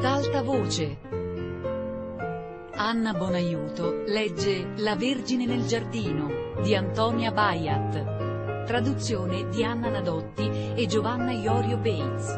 ad alta voce. Anna Bonaiuto legge La Vergine nel giardino di Antonia Baiat, traduzione di Anna Nadotti e Giovanna Iorio Bates.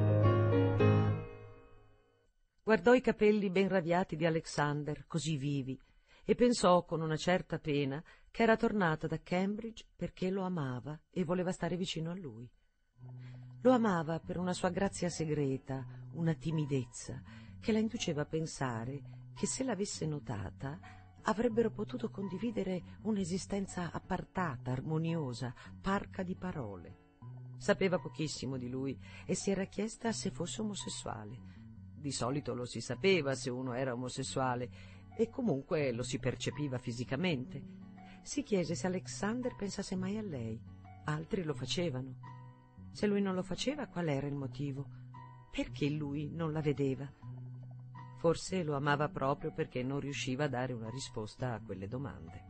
Guardò i capelli ben radiati di Alexander, così vivi, e pensò con una certa pena che era tornata da Cambridge perché lo amava e voleva stare vicino a lui. Lo amava per una sua grazia segreta, una timidezza che la induceva a pensare che se l'avesse notata avrebbero potuto condividere un'esistenza appartata, armoniosa, parca di parole. Sapeva pochissimo di lui e si era chiesta se fosse omosessuale. Di solito lo si sapeva se uno era omosessuale e comunque lo si percepiva fisicamente. Si chiese se Alexander pensasse mai a lei. Altri lo facevano. Se lui non lo faceva, qual era il motivo? Perché lui non la vedeva? Forse lo amava proprio perché non riusciva a dare una risposta a quelle domande.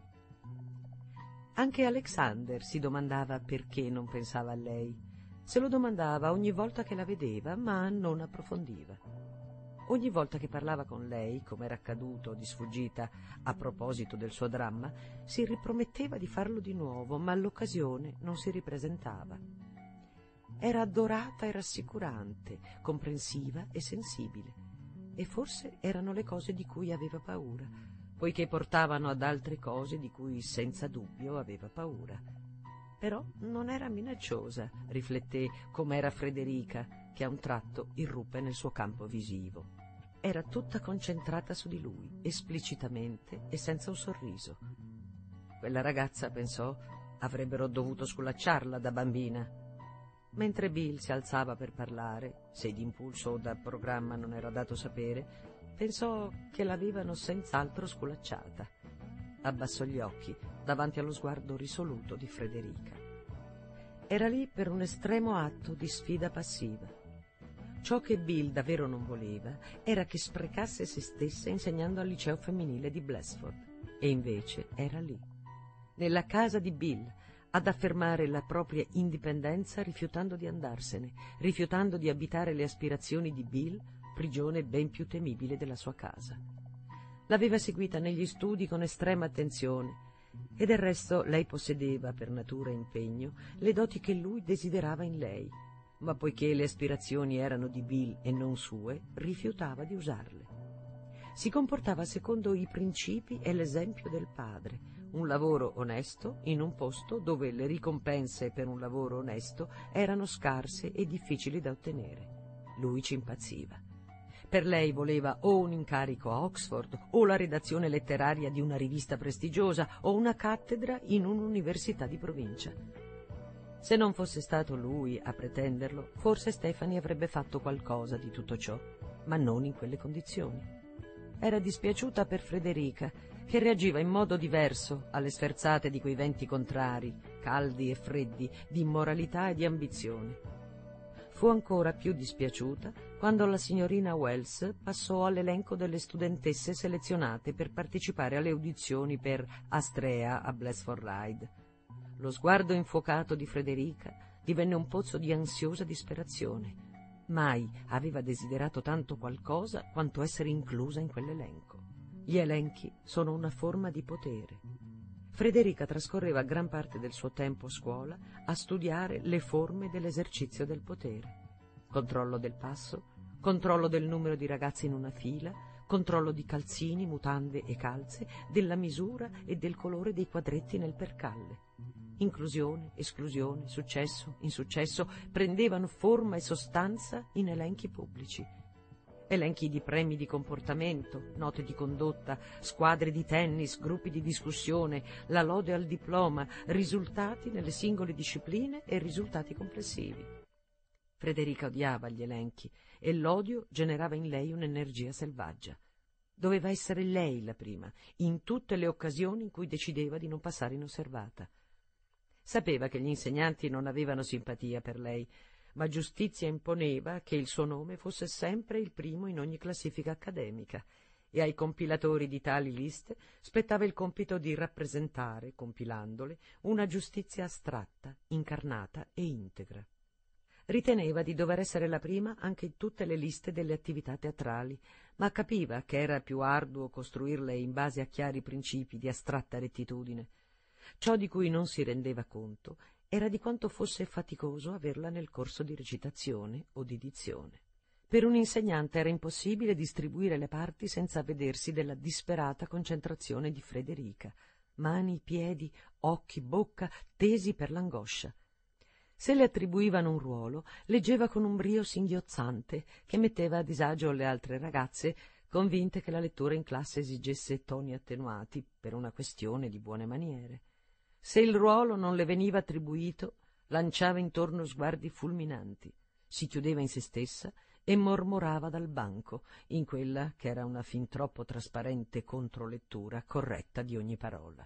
Anche Alexander si domandava perché non pensava a lei. Se lo domandava ogni volta che la vedeva, ma non approfondiva. Ogni volta che parlava con lei, come era accaduto di sfuggita a proposito del suo dramma, si riprometteva di farlo di nuovo, ma l'occasione non si ripresentava. Era adorata e rassicurante, comprensiva e sensibile, e forse erano le cose di cui aveva paura, poiché portavano ad altre cose di cui senza dubbio aveva paura. Però non era minacciosa, rifletté com'era Frederica, che a un tratto irruppe nel suo campo visivo. Era tutta concentrata su di lui, esplicitamente e senza un sorriso. Quella ragazza, pensò, avrebbero dovuto sculacciarla da bambina. Mentre Bill si alzava per parlare, se d'impulso o da programma non era dato sapere, pensò che l'avevano senz'altro sculacciata. Abbassò gli occhi davanti allo sguardo risoluto di Frederica. Era lì per un estremo atto di sfida passiva. Ciò che Bill davvero non voleva era che sprecasse se stessa insegnando al liceo femminile di Blessford, e invece era lì, nella casa di Bill, ad affermare la propria indipendenza rifiutando di andarsene, rifiutando di abitare le aspirazioni di Bill, prigione ben più temibile della sua casa. L'aveva seguita negli studi con estrema attenzione e del resto lei possedeva, per natura e impegno, le doti che lui desiderava in lei, ma poiché le aspirazioni erano di Bill e non sue, rifiutava di usarle. Si comportava secondo i principi e l'esempio del padre, un lavoro onesto in un posto dove le ricompense per un lavoro onesto erano scarse e difficili da ottenere. Lui ci impazziva. Per lei voleva o un incarico a Oxford, o la redazione letteraria di una rivista prestigiosa, o una cattedra in un'università di provincia. Se non fosse stato lui a pretenderlo, forse Stephanie avrebbe fatto qualcosa di tutto ciò, ma non in quelle condizioni. Era dispiaciuta per Frederica, che reagiva in modo diverso alle sferzate di quei venti contrari, caldi e freddi, di immoralità e di ambizione. Fu ancora più dispiaciuta quando la signorina Wells passò all'elenco delle studentesse selezionate per partecipare alle audizioni per Astrea a Blessford Ride. Lo sguardo infuocato di Frederica divenne un pozzo di ansiosa disperazione. Mai aveva desiderato tanto qualcosa quanto essere inclusa in quell'elenco. Gli elenchi sono una forma di potere. Frederica trascorreva gran parte del suo tempo a scuola a studiare le forme dell'esercizio del potere. Controllo del passo, controllo del numero di ragazzi in una fila, controllo di calzini, mutande e calze, della misura e del colore dei quadretti nel percalle. Inclusione, esclusione, successo, insuccesso prendevano forma e sostanza in elenchi pubblici. Elenchi di premi di comportamento, note di condotta, squadre di tennis, gruppi di discussione, la lode al diploma, risultati nelle singole discipline e risultati complessivi. Frederica odiava gli elenchi e l'odio generava in lei un'energia selvaggia. Doveva essere lei la prima, in tutte le occasioni in cui decideva di non passare inosservata. Sapeva che gli insegnanti non avevano simpatia per lei, ma giustizia imponeva che il suo nome fosse sempre il primo in ogni classifica accademica, e ai compilatori di tali liste spettava il compito di rappresentare, compilandole, una giustizia astratta, incarnata e integra. Riteneva di dover essere la prima anche in tutte le liste delle attività teatrali, ma capiva che era più arduo costruirle in base a chiari principi di astratta rettitudine. Ciò di cui non si rendeva conto era di quanto fosse faticoso averla nel corso di recitazione o di dizione. Per un insegnante era impossibile distribuire le parti senza avvedersi della disperata concentrazione di Frederica, mani, piedi, occhi, bocca tesi per l'angoscia. Se le attribuivano un ruolo, leggeva con un brio singhiozzante che metteva a disagio le altre ragazze, convinte che la lettura in classe esigesse toni attenuati per una questione di buone maniere. Se il ruolo non le veniva attribuito, lanciava intorno sguardi fulminanti, si chiudeva in se stessa e mormorava dal banco, in quella che era una fin troppo trasparente controlettura corretta di ogni parola.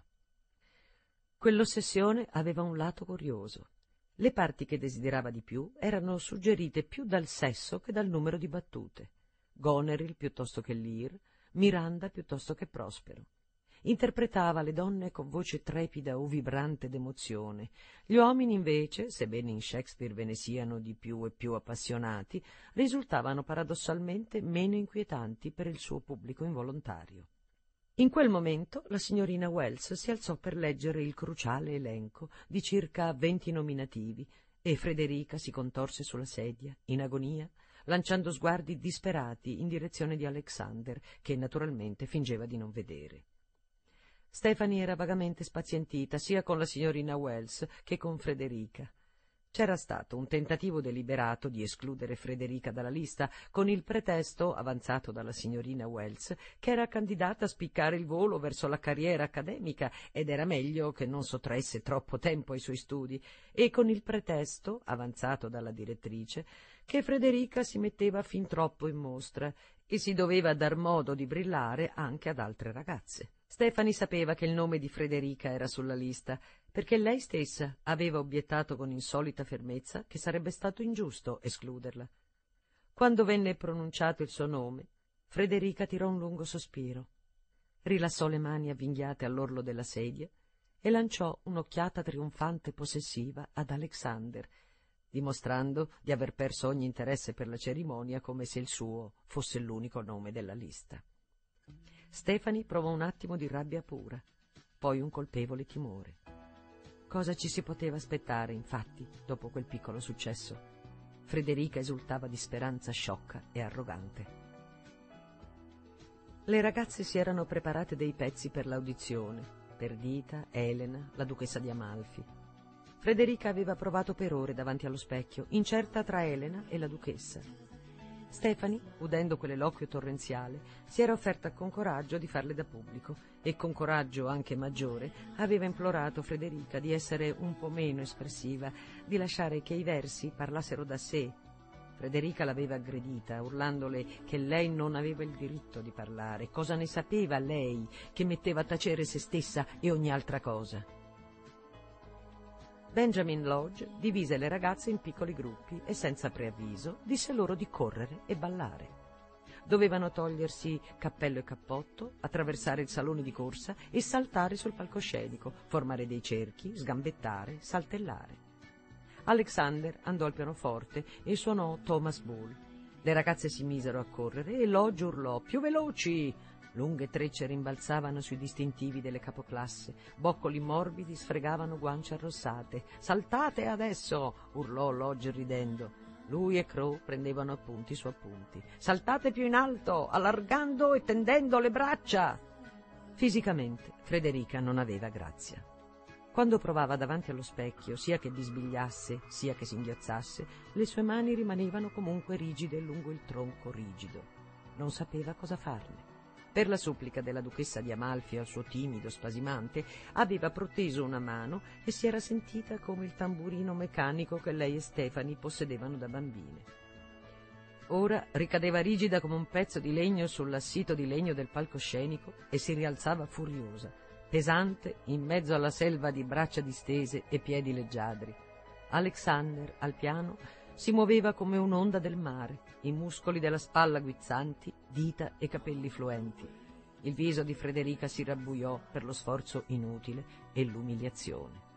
Quell'ossessione aveva un lato curioso. Le parti che desiderava di più erano suggerite più dal sesso che dal numero di battute. Goneril piuttosto che Lear, Miranda piuttosto che Prospero. Interpretava le donne con voce trepida o vibrante d'emozione. Gli uomini invece, sebbene in Shakespeare ve ne siano di più e più appassionati, risultavano paradossalmente meno inquietanti per il suo pubblico involontario. In quel momento la signorina Wells si alzò per leggere il cruciale elenco di circa 20 nominativi e Frederica si contorse sulla sedia, in agonia, lanciando sguardi disperati in direzione di Alexander, che naturalmente fingeva di non vedere. Stephanie era vagamente spazientita sia con la signorina Wells che con Frederica. C'era stato un tentativo deliberato di escludere Frederica dalla lista, con il pretesto, avanzato dalla signorina Wells, che era candidata a spiccare il volo verso la carriera accademica ed era meglio che non sottraesse troppo tempo ai suoi studi, e con il pretesto, avanzato dalla direttrice, che Frederica si metteva fin troppo in mostra e si doveva dar modo di brillare anche ad altre ragazze. Stephanie sapeva che il nome di Frederica era sulla lista, perché lei stessa aveva obiettato con insolita fermezza che sarebbe stato ingiusto escluderla. Quando venne pronunciato il suo nome, Frederica tirò un lungo sospiro, rilassò le mani avvinghiate all'orlo della sedia e lanciò un'occhiata trionfante possessiva ad Alexander, dimostrando di aver perso ogni interesse per la cerimonia come se il suo fosse l'unico nome della lista. Stephanie provò un attimo di rabbia pura, poi un colpevole timore. Cosa ci si poteva aspettare, infatti, dopo quel piccolo successo? Frederica esultava di speranza sciocca e arrogante. Le ragazze si erano preparate dei pezzi per l'audizione, Perdita, Elena, la duchessa di Amalfi. Frederica aveva provato per ore davanti allo specchio, incerta tra Elena e la duchessa. Stephanie, udendo quell'eloquio torrenziale, si era offerta con coraggio di farle da pubblico e con coraggio anche maggiore aveva implorato Frederica di essere un po' meno espressiva, di lasciare che i versi parlassero da sé. Frederica l'aveva aggredita, urlandole che lei non aveva il diritto di parlare. Cosa ne sapeva lei che metteva a tacere se stessa e ogni altra cosa? Benjamin Lodge divise le ragazze in piccoli gruppi e senza preavviso disse loro di correre e ballare. Dovevano togliersi cappello e cappotto, attraversare il salone di corsa e saltare sul palcoscenico, formare dei cerchi, sgambettare, saltellare. Alexander andò al pianoforte e suonò Thomas Bull. Le ragazze si misero a correre e Lodge urlò «Più veloci!». Lunghe trecce rimbalzavano sui distintivi delle capoclasse, boccoli morbidi sfregavano guance arrossate. «Saltate adesso!» urlò Lodge ridendo. Lui e Crow prendevano appunti su appunti. «Saltate più in alto, allargando e tendendo le braccia!» Fisicamente Frederica non aveva grazia. Quando provava davanti allo specchio, sia che bisbigliasse, sia che singhiozzasse, le sue mani rimanevano comunque rigide lungo il tronco rigido. Non sapeva cosa farne. Per la supplica della duchessa di Amalfi al suo timido spasimante, aveva proteso una mano e si era sentita come il tamburino meccanico che lei e Stephanie possedevano da bambine. Ora ricadeva rigida come un pezzo di legno sull'assito di legno del palcoscenico e si rialzava furiosa, pesante in mezzo alla selva di braccia distese e piedi leggiadri. Alexander, al piano, si muoveva come un'onda del mare, i muscoli della spalla guizzanti, dita e capelli fluenti. Il viso di Frederica si rabbuiò per lo sforzo inutile e l'umiliazione.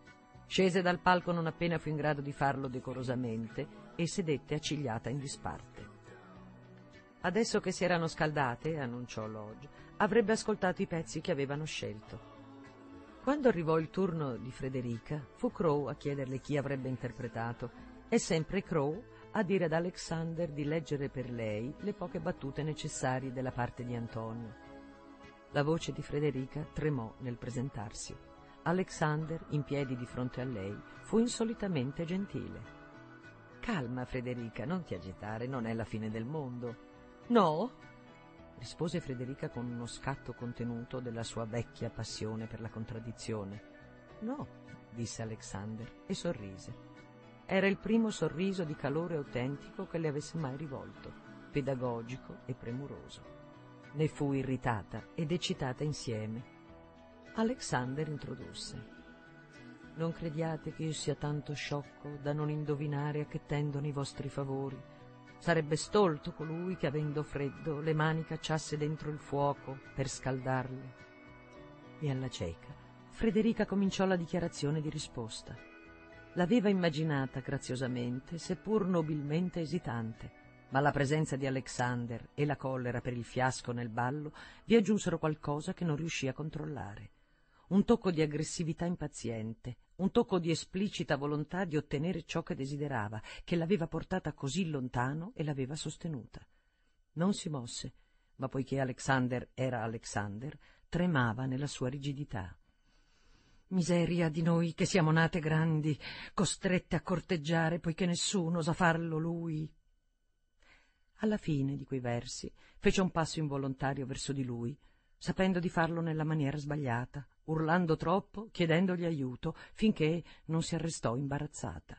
Scese dal palco non appena fu in grado di farlo decorosamente e sedette accigliata in disparte. Adesso che si erano scaldate, annunciò Lodge, avrebbe ascoltato i pezzi che avevano scelto. Quando arrivò il turno di Frederica, fu Crowe a chiederle chi avrebbe interpretato e sempre Crowe a dire ad Alexander di leggere per lei le poche battute necessarie della parte di Antonio. La voce di Frederica tremò nel presentarsi. Alexander, in piedi di fronte a lei, fu insolitamente gentile. «Calma, Frederica, non ti agitare, non è la fine del mondo». «No?» rispose Frederica con uno scatto contenuto della sua vecchia passione per la contraddizione. «No», disse Alexander e sorrise. Era il primo sorriso di calore autentico che le avesse mai rivolto, pedagogico e premuroso. Ne fu irritata ed eccitata insieme. Alexander introdusse. «Non crediate che io sia tanto sciocco da non indovinare a che tendono i vostri favori. Sarebbe stolto colui che, avendo freddo, le mani cacciasse dentro il fuoco per scaldarle». E alla cieca Frederica cominciò la dichiarazione di risposta. L'aveva immaginata graziosamente, seppur nobilmente esitante, ma la presenza di Alexander e la collera per il fiasco nel ballo vi aggiunsero qualcosa che non riuscì a controllare. Un tocco di aggressività impaziente, un tocco di esplicita volontà di ottenere ciò che desiderava, che l'aveva portata così lontano e l'aveva sostenuta. Non si mosse, ma poiché Alexander era Alexander, tremava nella sua rigidità. «Miseria di noi che siamo nate grandi, costrette a corteggiare poiché nessuno osa farlo lui». Alla fine di quei versi fece un passo involontario verso di lui, sapendo di farlo nella maniera sbagliata, urlando troppo, chiedendogli aiuto, finché non si arrestò imbarazzata.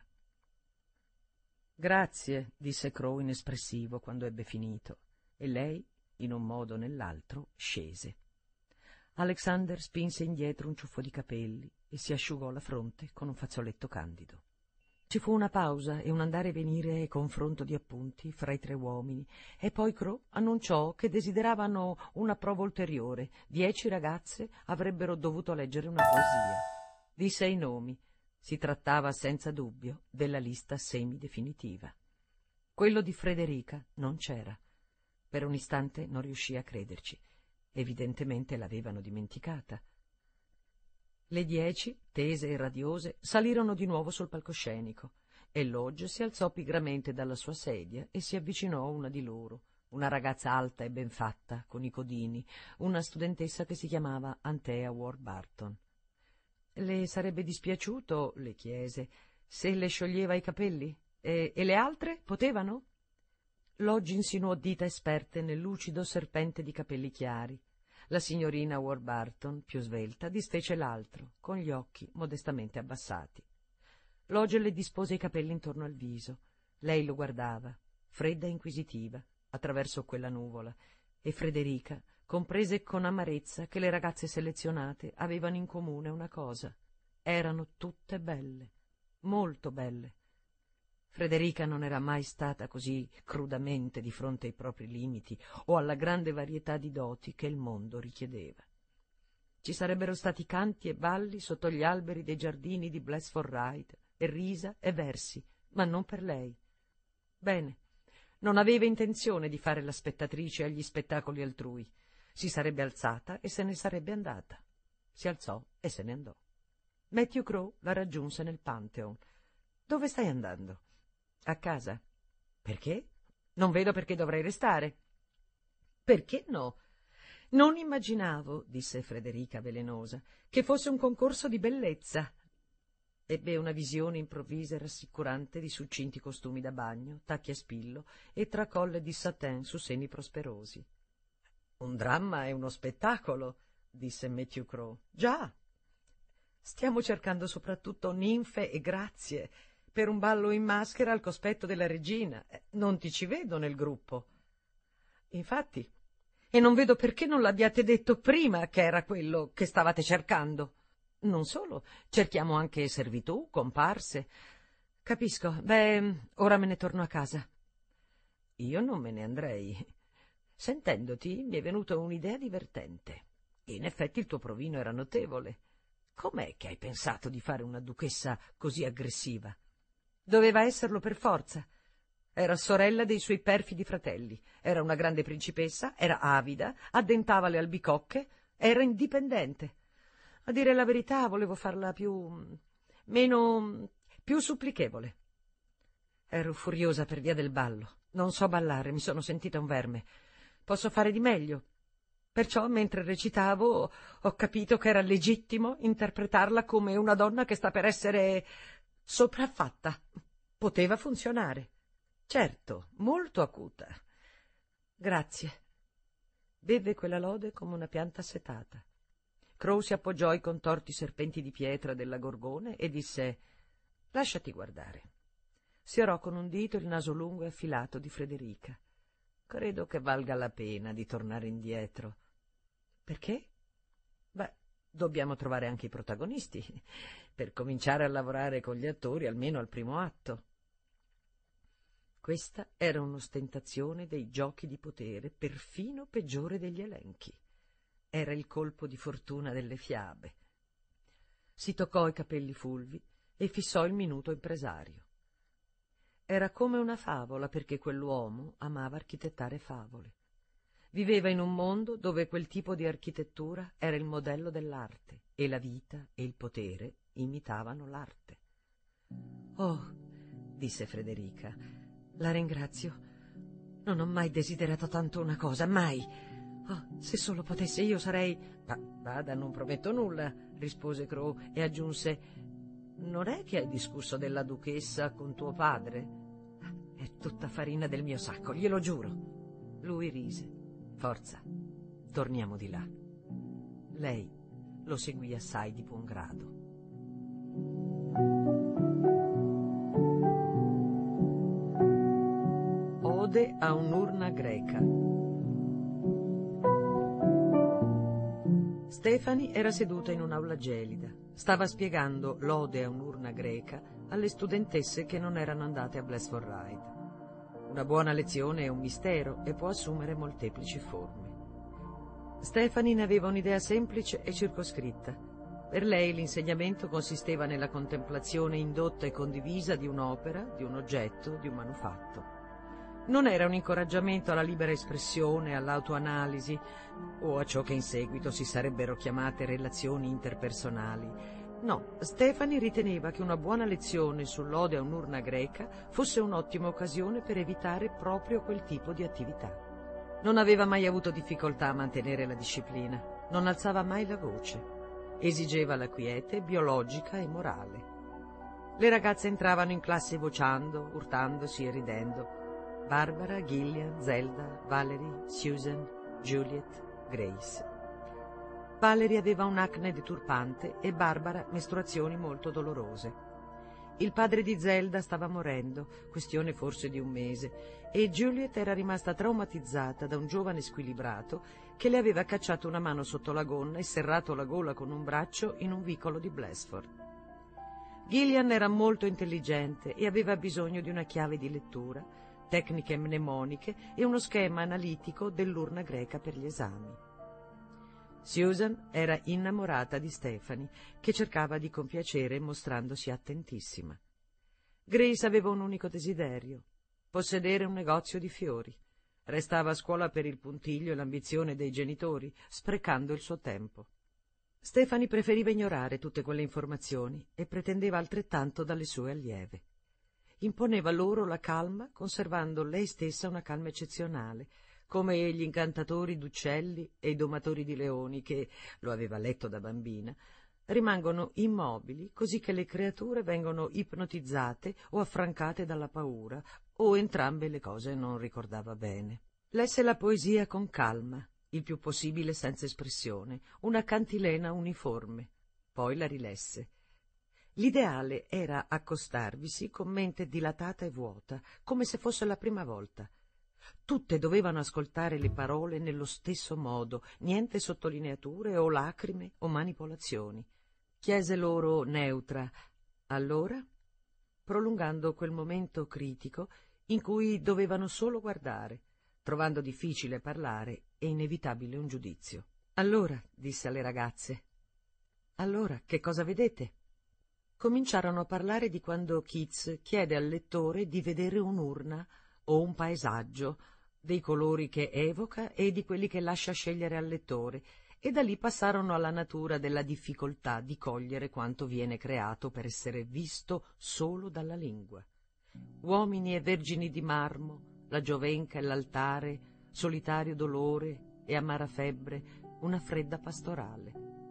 «Grazie», disse Crowe inespressivo quando ebbe finito, e lei, in un modo o nell'altro, scese. Alexander spinse indietro un ciuffo di capelli e si asciugò la fronte con un fazzoletto candido. Ci fu una pausa e un andare e venire e confronto di appunti fra i tre uomini, e poi Crowe annunciò che desideravano una prova ulteriore. 10 ragazze avrebbero dovuto leggere una poesia. Disse i nomi. Si trattava senza dubbio della lista semidefinitiva. Quello di Frederica non c'era. Per un istante non riuscì a crederci. Evidentemente l'avevano dimenticata. Le 10, tese e radiose, salirono di nuovo sul palcoscenico e Lodge si alzò pigramente dalla sua sedia e si avvicinò a una di loro, una ragazza alta e ben fatta, con i codini, una studentessa che si chiamava Anthea Warburton. «Le sarebbe dispiaciuto», le chiese, «se le scioglieva i capelli? E le altre potevano?» Lodge insinuò dita esperte nel lucido serpente di capelli chiari. La signorina Warburton, più svelta, disfece l'altro, con gli occhi modestamente abbassati. Lodge le dispose i capelli intorno al viso. Lei lo guardava, fredda e inquisitiva, attraverso quella nuvola, e Frederica comprese con amarezza che le ragazze selezionate avevano in comune una cosa: erano tutte belle, molto belle. Frederica non era mai stata così crudamente di fronte ai propri limiti o alla grande varietà di doti che il mondo richiedeva. Ci sarebbero stati canti e balli sotto gli alberi dei giardini di Blesford Ride, e risa e versi, ma non per lei. Bene, non aveva intenzione di fare la spettatrice agli spettacoli altrui. Si sarebbe alzata e se ne sarebbe andata. Si alzò e se ne andò. Matthew Crowe la raggiunse nel Pantheon. «Dove stai andando?» «A casa». «Perché? Non vedo perché dovrei restare». «Perché no? Non immaginavo», disse Frederica velenosa, «che fosse un concorso di bellezza». Ebbe una visione improvvisa e rassicurante di succinti costumi da bagno, tacchi a spillo e tracolle di satin su seni prosperosi. «Un dramma è uno spettacolo», disse Matthew Crowe. «Già. Stiamo cercando soprattutto ninfe e grazie per un ballo in maschera al cospetto della regina. Non ti ci vedo nel gruppo». «Infatti, e non vedo perché non l'abbiate detto prima che era quello che stavate cercando». «Non solo, cerchiamo anche servitù, comparse». «Capisco. Beh, ora me ne torno a casa». «Io non me ne andrei. Sentendoti mi è venuta un'idea divertente. In effetti il tuo provino era notevole. com'è che hai pensato di fare una duchessa così aggressiva? Doveva esserlo per forza. Era sorella dei suoi perfidi fratelli, era una grande principessa, era avida, addentava le albicocche, era indipendente. A dire la verità, volevo farla più supplichevole. Ero furiosa per via del ballo. Non so ballare, mi sono sentita un verme. Posso fare di meglio. Perciò, mentre recitavo, ho capito che era legittimo interpretarla come una donna che sta per essere sopraffatta. Poteva funzionare. Certo, molto acuta. Grazie. Bevve quella lode come una pianta assetata. Crow si appoggiò ai contorti serpenti di pietra della Gorgone e disse: «Lasciati guardare». Sfiorò con un dito il naso lungo e affilato di Frederica. «Credo che valga la pena di tornare indietro». «Perché?» «Beh, dobbiamo trovare anche i protagonisti, per cominciare a lavorare con gli attori almeno al primo atto». Questa era un'ostentazione dei giochi di potere perfino peggiore degli elenchi. Era il colpo di fortuna delle fiabe. Si toccò i capelli fulvi e fissò il minuto impresario. Era come una favola, perché quell'uomo amava architettare favole. Viveva in un mondo dove quel tipo di architettura era il modello dell'arte e la vita e il potere imitavano l'arte. «Oh», disse Frederica, «la ringrazio. Non ho mai desiderato tanto una cosa, mai. Oh, se solo potessi io sarei...» «Vada, non prometto nulla», rispose Crow e aggiunse: «Non è che hai discusso della duchessa con tuo padre?» «È tutta farina del mio sacco, glielo giuro». Lui rise. «Forza, torniamo di là». Lei lo seguì assai di buon grado. Ode a un'urna greca. Stephanie era seduta in un'aula gelida. Stava spiegando l'Ode a un'urna greca alle studentesse che non erano andate a Blessford Ride. Una buona lezione è un mistero e può assumere molteplici forme. Stephanie ne aveva un'idea semplice e circoscritta. Per lei l'insegnamento consisteva nella contemplazione indotta e condivisa di un'opera, di un oggetto, di un manufatto. Non era un incoraggiamento alla libera espressione, all'autoanalisi o a ciò che in seguito si sarebbero chiamate relazioni interpersonali. No, Stephanie riteneva che una buona lezione sull'Ode a un'urna greca fosse un'ottima occasione per evitare proprio quel tipo di attività. Non aveva mai avuto difficoltà a mantenere la disciplina, non alzava mai la voce. Esigeva la quiete biologica e morale. Le ragazze entravano in classe vociando, urtandosi e ridendo. Barbara, Gillian, Zelda, Valerie, Susan, Juliet, Grace. Valerie aveva un'acne deturpante e Barbara mestruazioni molto dolorose. Il padre di Zelda stava morendo, questione forse di un mese, e Juliet era rimasta traumatizzata da un giovane squilibrato che le aveva cacciato una mano sotto la gonna e serrato la gola con un braccio in un vicolo di Blessford. Gillian era molto intelligente e aveva bisogno di una chiave di lettura, tecniche mnemoniche e uno schema analitico dell'urna greca per gli esami. Susan era innamorata di Stephanie, che cercava di compiacere mostrandosi attentissima. Grace aveva un unico desiderio: possedere un negozio di fiori. Restava a scuola per il puntiglio e l'ambizione dei genitori, sprecando il suo tempo. Stephanie preferiva ignorare tutte quelle informazioni e pretendeva altrettanto dalle sue allieve. Imponeva loro la calma, conservando lei stessa una calma eccezionale, come gli incantatori d'uccelli e i domatori di leoni che, lo aveva letto da bambina, rimangono immobili così che le creature vengono ipnotizzate o affrancate dalla paura, o entrambe le cose non ricordava bene. Lesse la poesia con calma, il più possibile senza espressione, una cantilena uniforme. Poi la rilesse. L'ideale era accostarvisi con mente dilatata e vuota, come se fosse la prima volta. Tutte dovevano ascoltare le parole nello stesso modo, niente sottolineature o lacrime o manipolazioni. Chiese loro neutra: «Allora?» prolungando quel momento critico in cui dovevano solo guardare, trovando difficile parlare e inevitabile un giudizio. «Allora», disse alle ragazze. Allora, che cosa vedete? Cominciarono a parlare di quando Keats chiede al lettore di vedere un'urna o un paesaggio, dei colori che evoca e di quelli che lascia scegliere al lettore, e da lì passarono alla natura della difficoltà di cogliere quanto viene creato per essere visto solo dalla lingua. Uomini e vergini di marmo, la giovenca e l'altare, solitario dolore e amara febbre, una fredda pastorale.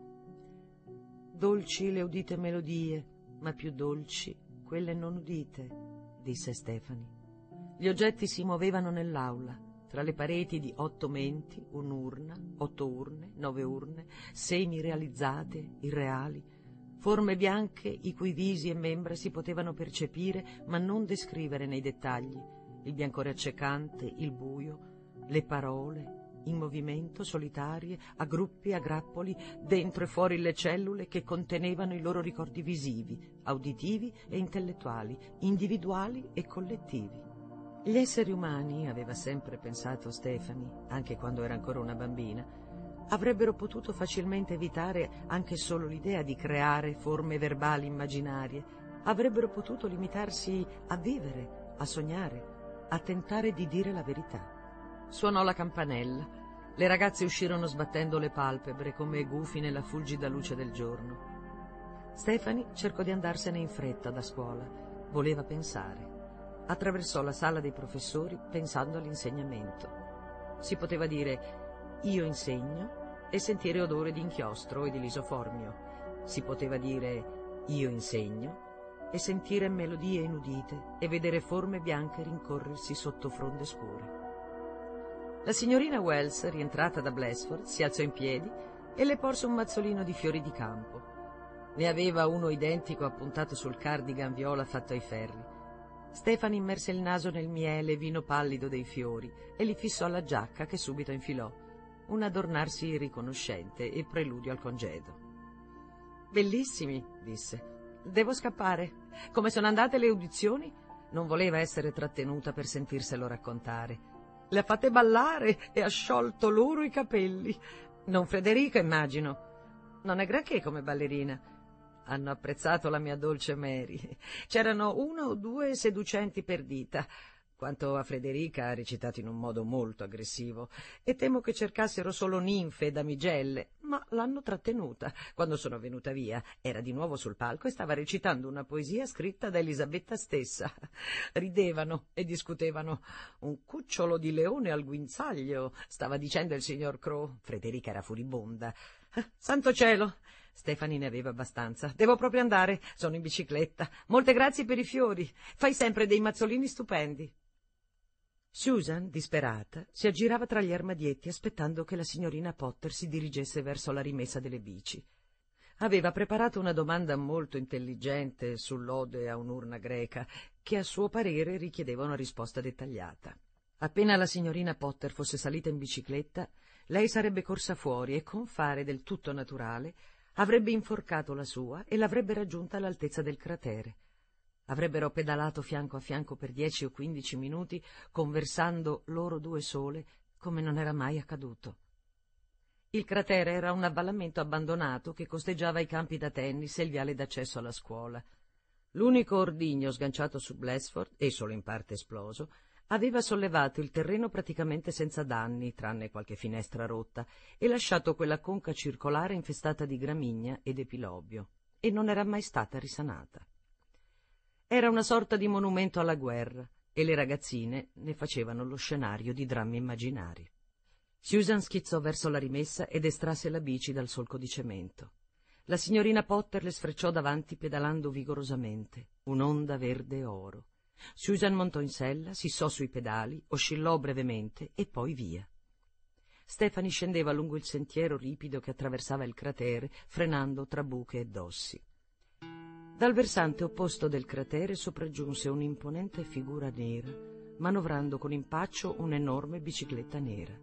Dolci le udite melodie, ma più dolci quelle non udite, disse Stefani. Gli oggetti si muovevano nell'aula, tra le pareti di 8 menti, un'urna, 8 urne, 9 urne, semi realizzate, irreali, forme bianche i cui visi e membra si potevano percepire ma non descrivere nei dettagli, il biancore accecante, il buio, le parole, in movimento, solitarie, a gruppi, a grappoli, dentro e fuori le cellule che contenevano i loro ricordi visivi, uditivi e intellettuali, individuali e collettivi. Gli esseri umani, aveva sempre pensato Stefani, anche quando era ancora una bambina, avrebbero potuto facilmente evitare anche solo l'idea di creare forme verbali immaginarie, avrebbero potuto limitarsi a vivere, a sognare, a tentare di dire la verità. Suonò la campanella. Le ragazze uscirono sbattendo le palpebre come gufi nella fulgida luce del giorno. Stefani cercò di andarsene in fretta da scuola. Voleva pensare. Attraversò la sala dei professori pensando all'insegnamento. Si poteva dire «io insegno» e sentire odore di inchiostro e di lisoformio. Si poteva dire «io insegno» e sentire melodie inudite e vedere forme bianche rincorrersi sotto fronde scure. La signorina Wells, rientrata da Blesford, si alzò in piedi e le porse un mazzolino di fiori di campo. Ne aveva uno identico appuntato sul cardigan viola fatto ai ferri. Stefani immerse il naso nel miele vino pallido dei fiori e li fissò alla giacca che subito infilò. Un adornarsi riconoscente e preludio al congedo. «Bellissimi», disse. «Devo scappare. Come sono andate le udizioni?» Non voleva essere trattenuta per sentirselo raccontare. «Le ha fatte ballare e ha sciolto loro i capelli. Non Frederica, immagino. Non è granché come ballerina. Hanno apprezzato la mia dolce Mary. C'erano 1 o 2 seducenti per dita. Quanto a Frederica, ha recitato in un modo molto aggressivo e temo che cercassero solo ninfe e damigelle, ma l'hanno trattenuta. Quando sono venuta via, era di nuovo sul palco e stava recitando una poesia scritta da Elisabetta stessa. Ridevano e discutevano. Un cucciolo di leone al guinzaglio, stava dicendo il signor Crow. Frederica era furibonda. Santo cielo! Stefani ne aveva abbastanza. Devo proprio andare, sono in bicicletta. Molte grazie per i fiori. Fai sempre dei mazzolini stupendi. Susan, disperata, si aggirava tra gli armadietti aspettando che la signorina Potter si dirigesse verso la rimessa delle bici. Aveva preparato una domanda molto intelligente sull'ode a un'urna greca, che a suo parere richiedeva una risposta dettagliata. Appena la signorina Potter fosse salita in bicicletta, lei sarebbe corsa fuori e con fare del tutto naturale avrebbe inforcato la sua e l'avrebbe raggiunta all'altezza del cratere. Avrebbero pedalato fianco a fianco per 10 o 15 minuti, conversando loro due sole, come non era mai accaduto. Il cratere era un avvallamento abbandonato che costeggiava i campi da tennis e il viale d'accesso alla scuola. L'unico ordigno sganciato su Blesford, e solo in parte esploso, aveva sollevato il terreno praticamente senza danni, tranne qualche finestra rotta, e lasciato quella conca circolare infestata di gramigna ed epilobio, e non era mai stata risanata. Era una sorta di monumento alla guerra, e le ragazzine ne facevano lo scenario di drammi immaginari. Susan schizzò verso la rimessa ed estrasse la bici dal solco di cemento. La signorina Potter le sfrecciò davanti pedalando vigorosamente, un'onda verde oro. Susan montò in sella, s'issò sui pedali, oscillò brevemente e poi via. Stefani scendeva lungo il sentiero ripido che attraversava il cratere, frenando tra buche e dossi. Dal versante opposto del cratere sopraggiunse un'imponente figura nera, manovrando con impaccio un'enorme bicicletta nera.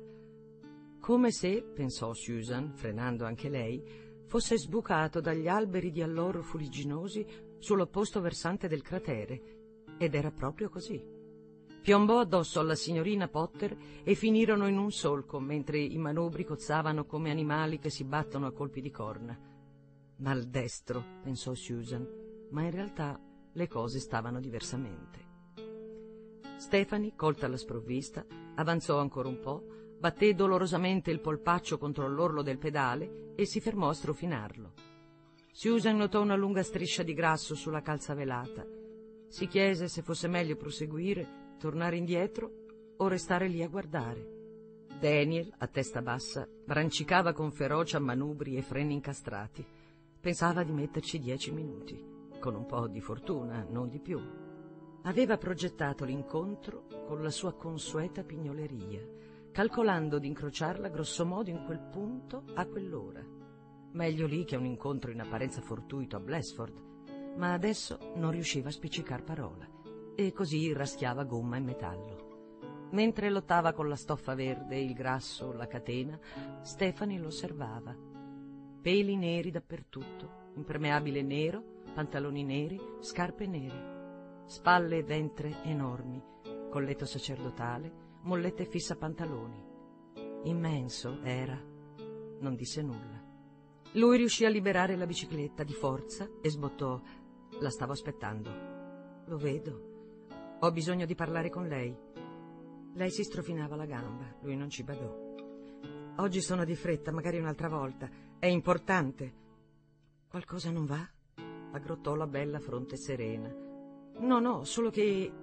Come se, pensò Susan, frenando anche lei, fosse sbucato dagli alberi di alloro fuligginosi sull'opposto versante del cratere, ed era proprio così. Piombò addosso alla signorina Potter e finirono in un solco, mentre i manubri cozzavano come animali che si battono a colpi di corna. Maldestro, pensò Susan, ma in realtà le cose stavano diversamente. Stephanie, colta alla sprovvista, avanzò ancora un po', batté dolorosamente il polpaccio contro l'orlo del pedale e si fermò a strofinarlo. Susan notò una lunga striscia di grasso sulla calza velata. Si chiese se fosse meglio proseguire, tornare indietro o restare lì a guardare. Daniel, a testa bassa, brancicava con ferocia manubri e freni incastrati. Pensava di metterci 10 minuti, con un po' di fortuna, non di più. Aveva progettato l'incontro con la sua consueta pignoleria, calcolando di incrociarla grossomodo in quel punto a quell'ora. Meglio lì che un incontro in apparenza fortuito a Blessford, ma adesso non riusciva a spiccicar parola e così raschiava gomma e metallo. Mentre lottava con la stoffa verde, il grasso, la catena, Stephanie lo osservava. Peli neri dappertutto, impermeabile nero, pantaloni neri, scarpe nere. Spalle e ventre enormi, colletto sacerdotale, mollette fissapantaloni. Immenso era. Non disse nulla. Lui riuscì a liberare la bicicletta di forza e sbottò: la stavo aspettando. Lo vedo. Ho bisogno di parlare con lei. Lei si strofinava la gamba, lui non ci badò. Oggi sono di fretta, magari un'altra volta. È importante. Qualcosa non va? Aggrottò la bella fronte serena. No, solo che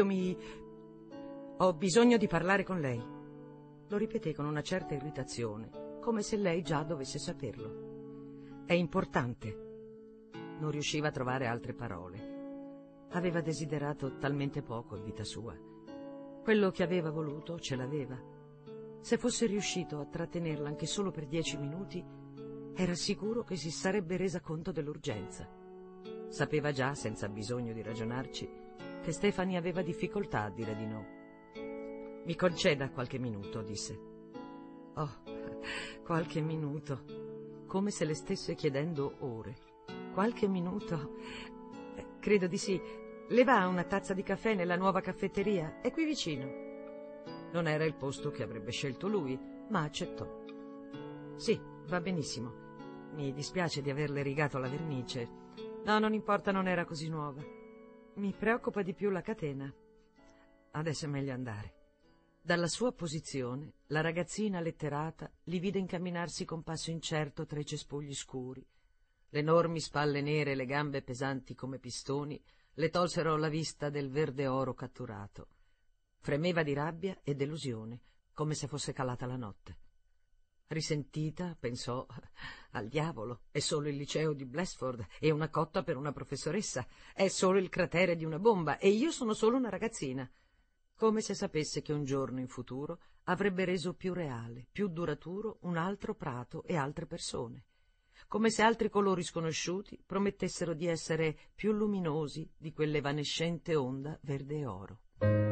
ho bisogno di parlare con lei. Lo ripeté con una certa irritazione, come se lei già dovesse saperlo. È importante. Non riusciva a trovare altre parole. Aveva desiderato talmente poco in vita sua. Quello che aveva voluto ce l'aveva. Se fosse riuscito a trattenerla anche solo per 10 minuti, era sicuro che si sarebbe resa conto dell'urgenza. Sapeva già, senza bisogno di ragionarci, che Stephanie aveva difficoltà a dire di no. Mi conceda qualche minuto, disse. Oh, qualche minuto, come se le stesse chiedendo ore. Qualche minuto? Credo di sì. Le va una tazza di caffè nella nuova caffetteria? È qui vicino. Non era il posto che avrebbe scelto lui, ma accettò. Sì, va benissimo. Mi dispiace di averle rigato la vernice. No, non importa, non era così nuova. Mi preoccupa di più la catena. Adesso è meglio andare. Dalla sua posizione, la ragazzina letterata li vide incamminarsi con passo incerto tra i cespugli scuri. Le enormi spalle nere e le gambe pesanti come pistoni le tolsero la vista del verde oro catturato. Fremeva di rabbia e delusione, come se fosse calata la notte. Risentita, pensò: al diavolo, è solo il liceo di Blessford e una cotta per una professoressa, è solo il cratere di una bomba e io sono solo una ragazzina. Come se sapesse che un giorno in futuro avrebbe reso più reale, più duraturo un altro prato e altre persone. Come se altri colori sconosciuti promettessero di essere più luminosi di quell'evanescente onda verde e oro.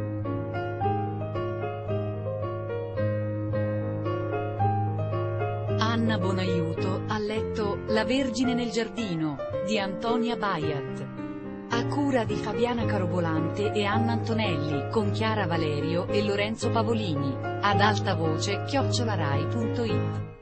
Anna Bonaiuto ha letto La Vergine nel giardino di Antonia Baiat, a cura di Fabiana Carobolante e Anna Antonelli, con Chiara Valerio e Lorenzo Pavolini, ad alta voce @rai.it.